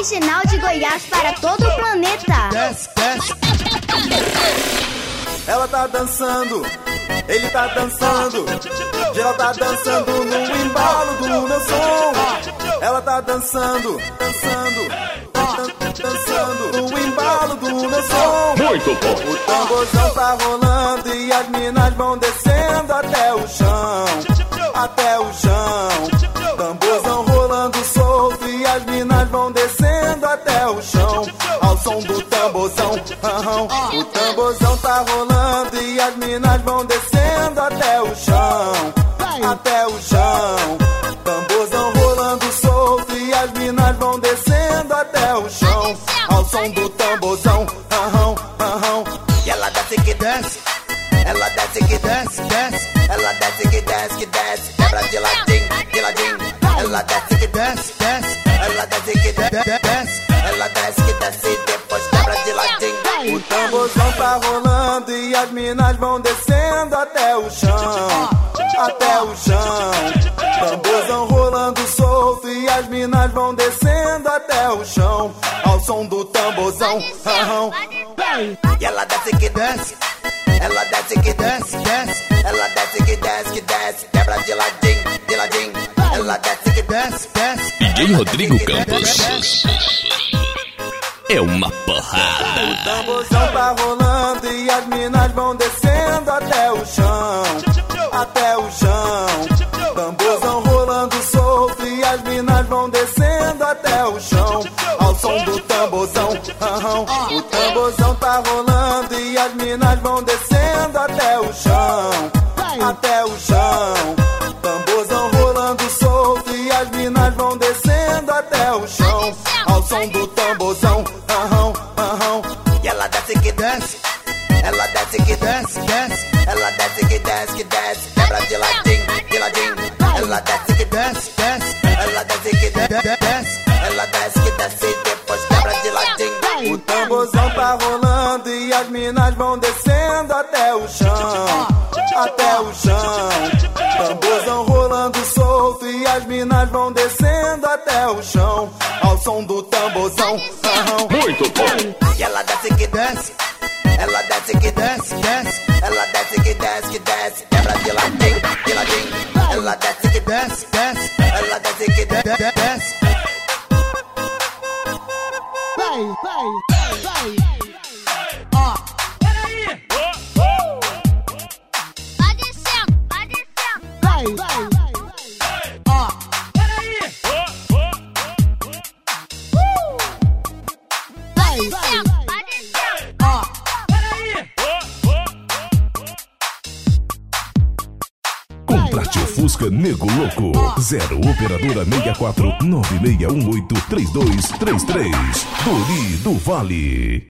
original de Goiás para todo o planeta. Desce, desce. Ela tá dançando, ele tá dançando, geral tá dançando no embalo do meu som. Ela tá dançando, dançando no embalo do meu som. Muito bom. O tamborzão tá rolando e as minas vão descendo até o chão, até o chão. Tamborzão rolando solto e as minas vão descendo até o chão, ao som do tamborzão. O tamborzão tá rolando e as minas vão descendo até o chão, até o chão. Tamborzão rolando solto e as minas vão descendo até o chão, ao som do tamborzão. E ela desce que desce, ela desce que desce, desce. Ela desce que desce, que desce. Quebra de ladinho, de ladinho. Ela desce que desce, desce. Ela desce que desce, ela desce que desce. Depois quebra de ladinho. O tamborzão tá rolando e as minas vão descendo até o chão, até o chão. Tamborzão rolando solto e as minas vão descendo até o chão, ao som do tamborzão. E ela desce que desce, ela desce que desce, desce. Ela desce que desce, que desce. Quebra de ladinho, de ladinho. Ela desce que desce, desce. DJ Rodrigo Campos. É uma porrada. O tamborzão tá rolando e as minas vão descendo até o chão, até o chão. Tamborzão rolando solto e as minas vão descendo até o chão, ao som do tamborzão. O tamborzão tá rolando e as minas vão descendo até o chão, até o chão. Tamborzão rolando solto e as minas vão descendo até o chão, ao som do tamborzão. E ela desce que desce, ela desce que desce, desce. Ela desce que desce, que desce. Quebra de ladinho, de ladinho. Ela desce que desce, desce. Ela desce que desce, ela desce que desce. Depois quebra de ladinho. O tamborzão tá rolando e as minas vão descendo até o chão, até o chão. Tamborzão rolando solto e as minas vão descendo até o chão, ao som do tamborzão. Muito bom. E ela desce que desce, ela desce que desce, desce. Ela desce que desce, que desce. Quebra de ladinho, de ladinho. Ela desce que desce, desce. Ela desce que desce. Contrate o Fusca Nego Louco. 0 operadora 64 9618 3233. Dori do Vale.